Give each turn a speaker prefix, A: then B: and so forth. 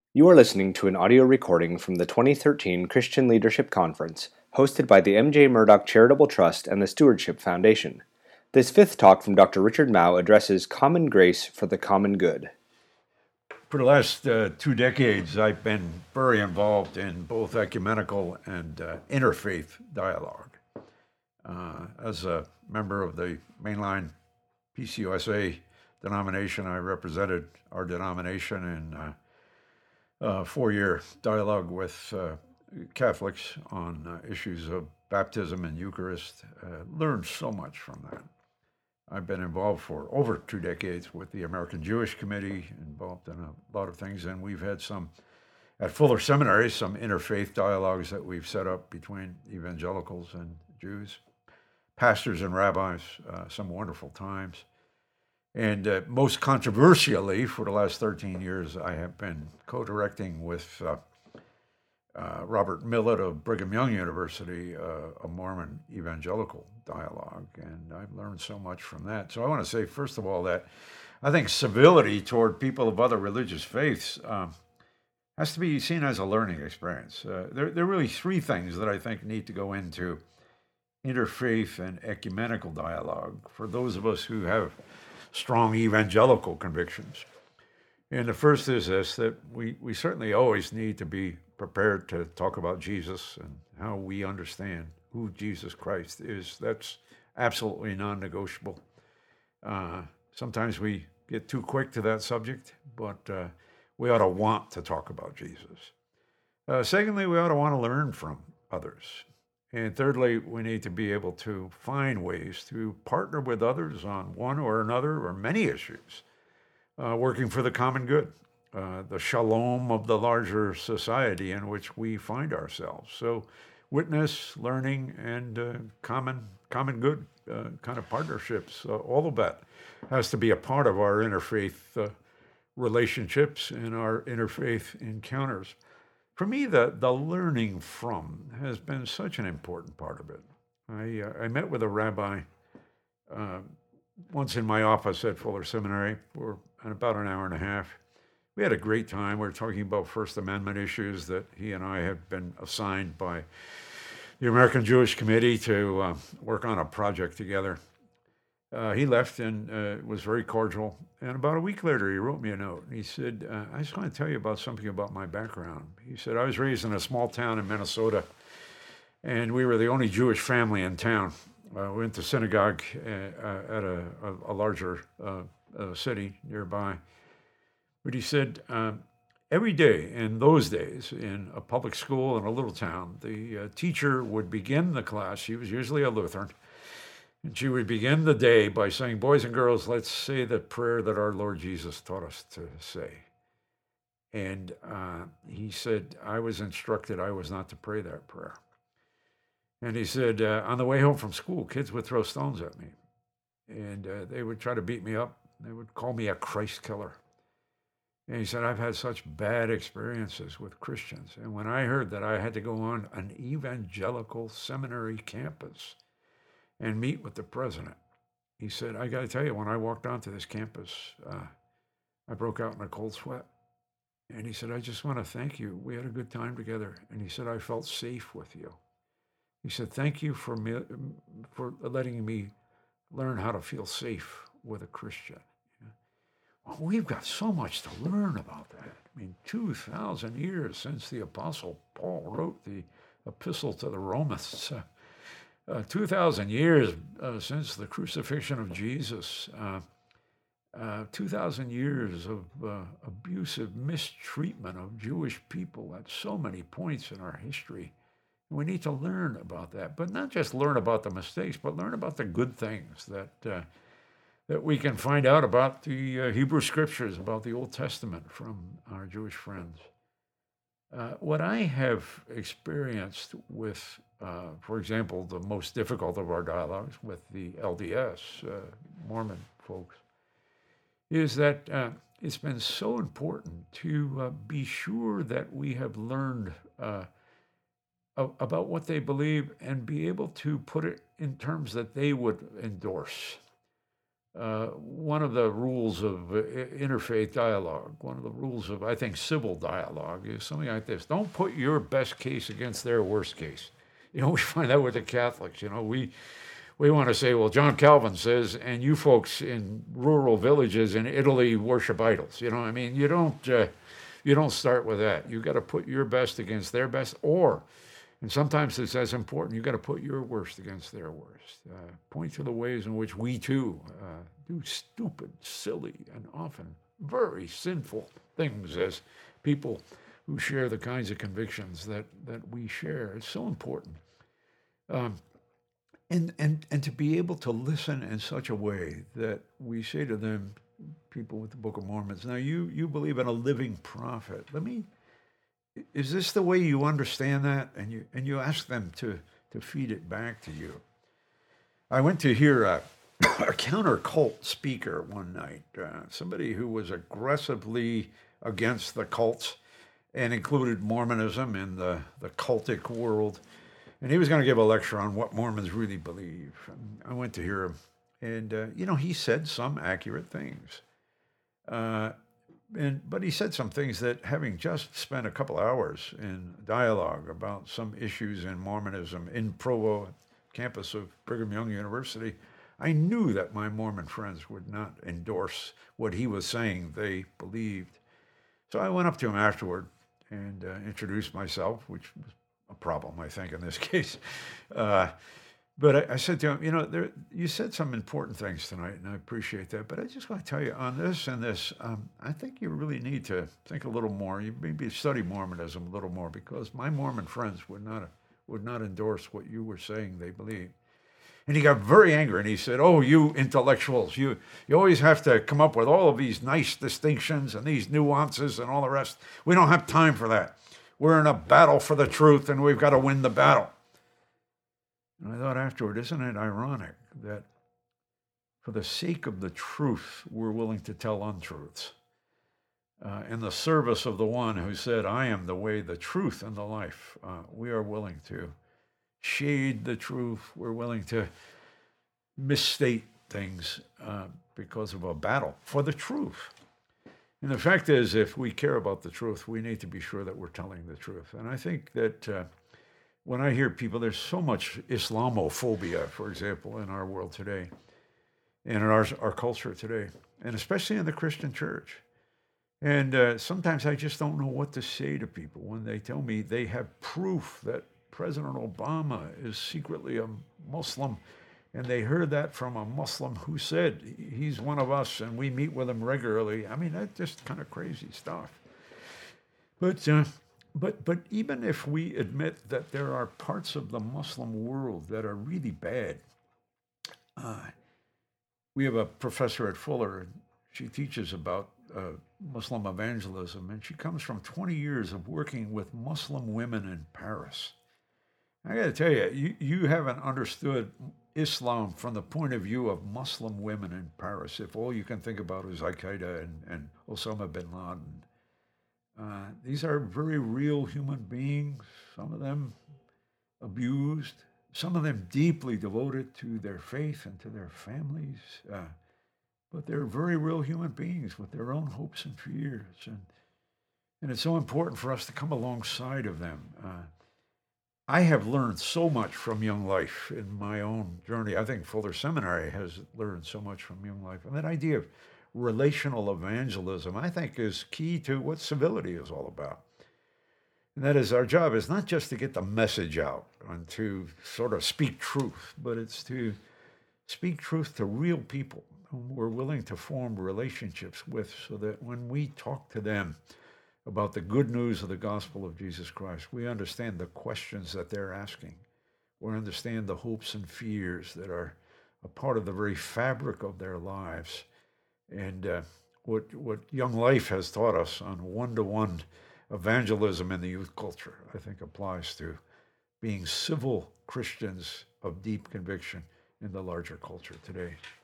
A: You are listening to an audio recording from the 2013 Christian Leadership Conference, hosted by the M.J. Murdoch Charitable Trust and the Stewardship Foundation. This fifth talk from Dr. Richard Mouw addresses common grace for the common good.
B: For the last 2 decades, I've been very involved in both ecumenical and interfaith dialogue. As a member of the mainline PCUSA denomination, I represented our denomination in a 4-year dialogue with Catholics on issues of baptism and Eucharist. Learned so much from that. I've been involved for over 2 decades with the American Jewish Committee, involved in a lot of things, and we've had at Fuller Seminary, some interfaith dialogues that we've set up between evangelicals and Jews, pastors and rabbis, some wonderful times. And most controversially, for the last 13 years, I have been co-directing with Robert Millett of Brigham Young University, a Mormon evangelical dialogue, and I've learned so much from that. So I want to say, first of all, that I think civility toward people of other religious faiths has to be seen as a learning experience. There are really 3 things that I think need to go into interfaith and ecumenical dialogue for those of us who have strong evangelical convictions. And the first is this, that we certainly always need to be prepared to talk about Jesus and how we understand who Jesus Christ is. That's absolutely non-negotiable. Sometimes we get too quick to that subject, but we ought to want to talk about Jesus. Secondly, we ought to want to learn from others. And thirdly, we need to be able to find ways to partner with others on one or another or many issues, working for the common good, the shalom of the larger society in which we find ourselves. So witness, learning, and common good kind of partnerships, all of that has to be a part of our interfaith relationships and our interfaith encounters. For me, the learning from has been such an important part of it. I met with a rabbi once in my office at Fuller Seminary for about an hour and a half. We had a great time. We were talking about First Amendment issues that he and I had been assigned by the American Jewish Committee to work on a project together. He left and was very cordial. And about a week later, he wrote me a note. And he said, I just want to tell you about something about my background. He said, I was raised in a small town in Minnesota, and we were the only Jewish family in town. We went to synagogue at a larger city nearby. But he said, every day in those days, in a public school in a little town, the teacher would begin the class. She was usually a Lutheran. And she would begin the day by saying, boys and girls, let's say the prayer that our Lord Jesus taught us to say. And he said, I was instructed I was not to pray that prayer. And he said, on the way home from school, kids would throw stones at me. And they would try to beat me up. They would call me a Christ killer. And he said, I've had such bad experiences with Christians. And when I heard that I had to go on an evangelical seminary campus and meet with the president, he said, I got to tell you, when I walked onto this campus, I broke out in a cold sweat. And he said, I just want to thank you. We had a good time together. And he said, I felt safe with you. He said, thank you for letting me learn how to feel safe with a Christian. Well, we've got so much to learn about that. I mean, 2,000 years since the Apostle Paul wrote the epistle to the Romans. 2,000 years since the crucifixion of Jesus, 2,000 years of abusive mistreatment of Jewish people at so many points in our history. We need to learn about that, but not just learn about the mistakes, but learn about the good things that we can find out about the Hebrew Scriptures, about the Old Testament from our Jewish friends. What I have experienced with, for example, the most difficult of our dialogues with the LDS, Mormon folks, is that it's been so important to be sure that we have learned about what they believe and be able to put it in terms that they would endorse. one of the rules of interfaith dialogue, one of the rules of, I think, civil dialogue is something like this. Don't put your best case against their worst case. You know, we find that with the Catholics. You know, we want to say, well, John Calvin says, and you folks in rural villages in Italy worship idols. You know, I mean, you don't start with that. You got to put your best against their best, and sometimes it's as important, you got to put your worst against their worst. Point to the ways in which we too do stupid, silly, and often very sinful things as people who share the kinds of convictions that we share. It's so important. And to be able to listen in such a way that we say to them, people with the Book of Mormon, now you believe in a living prophet. Is this the way you understand that? And you ask them to feed it back to you. I went to hear a counter cult speaker one night, somebody who was aggressively against the cults and included Mormonism in the cultic world. And he was going to give a lecture on what Mormons really believe. And I went to hear him. And, he said some accurate things. But he said some things that, having just spent a couple hours in dialogue about some issues in Mormonism in Provo, campus of Brigham Young University, I knew that my Mormon friends would not endorse what he was saying they believed. So I went up to him afterward and introduced myself, which was a problem, I think, in this case. But I said to him, you said some important things tonight, and I appreciate that. But I just want to tell you on this and this, I think you really need to think a little more. You maybe study Mormonism a little more, because my Mormon friends would not endorse what you were saying they believe. And he got very angry, and he said, "Oh, you intellectuals, you always have to come up with all of these nice distinctions and these nuances and all the rest. We don't have time for that. We're in a battle for the truth, and we've got to win the battle." And I thought afterward, isn't it ironic that for the sake of the truth, we're willing to tell untruths? In the service of the one who said, "I am the way, the truth, and the life," we are willing to shade the truth. We're willing to misstate things because of a battle for the truth. And the fact is, if we care about the truth, we need to be sure that we're telling the truth. And I think that when I hear people, there's so much Islamophobia, for example, in our world today, and in our culture today, and especially in the Christian church. And sometimes I just don't know what to say to people when they tell me they have proof that President Obama is secretly a Muslim, and they heard that from a Muslim who said he's one of us and we meet with him regularly. I mean, that's just kind of crazy stuff. But even if we admit that there are parts of the Muslim world that are really bad, we have a professor at Fuller. She teaches about Muslim evangelism, and she comes from 20 years of working with Muslim women in Paris. I got to tell you, you haven't understood Islam from the point of view of Muslim women in Paris, if all you can think about is Al-Qaeda and Osama bin Laden. These are very real human beings, some of them abused, some of them deeply devoted to their faith and to their families. But they're very real human beings with their own hopes and fears. And it's so important for us to come alongside of them. I have learned so much from Young Life in my own journey. I think Fuller Seminary has learned so much from Young Life. And that idea of relational evangelism, I think, is key to what civility is all about. And that is, our job is not just to get the message out and to sort of speak truth, but it's to speak truth to real people whom we're willing to form relationships with, so that when we talk to them about the good news of the gospel of Jesus Christ, we understand the questions that they're asking. We understand the hopes and fears that are a part of the very fabric of their lives. And what Young Life has taught us on one-to-one evangelism in the youth culture, I think, applies to being civil Christians of deep conviction in the larger culture today.